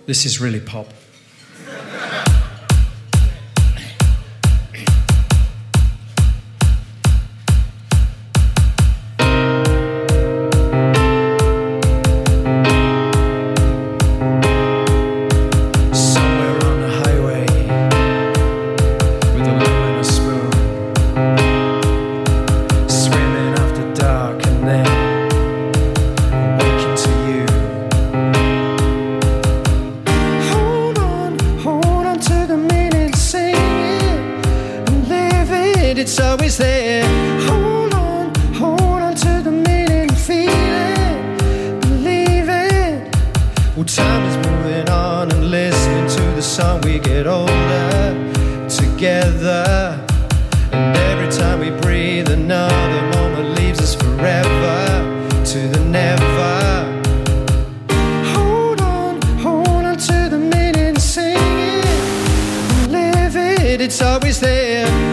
This is really pop. It's always there. Hold on to the meaning, feel it, believe it. Well, time is moving on and listening to the song. We get older together, and every time we breathe, another moment leaves us forever to the never. Hold on to the meaning, sing it, live it. It's always there.